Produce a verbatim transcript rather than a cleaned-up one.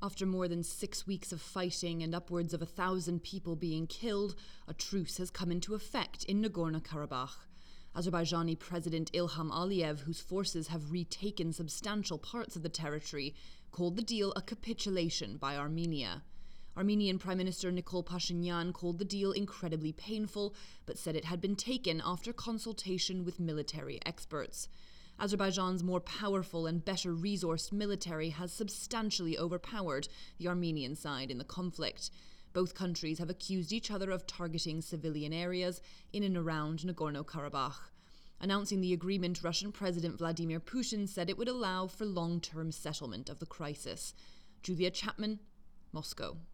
After more than six weeks of fighting and upwards of a thousand people being killed, a truce has come into effect in Nagorno-Karabakh. Azerbaijani President Ilham Aliyev, whose forces have retaken substantial parts of the territory, called the deal a capitulation by Armenia. Armenian Prime Minister Nikol Pashinyan called the deal incredibly painful, but said it had been taken after consultation with military experts. Azerbaijan's more powerful and better resourced military has substantially overpowered the Armenian side in the conflict. Both countries have accused each other of targeting civilian areas in and around Nagorno-Karabakh. Announcing the agreement, Russian President Vladimir Putin said it would allow for long-term settlement of the crisis. Julia Chapman, Moscow.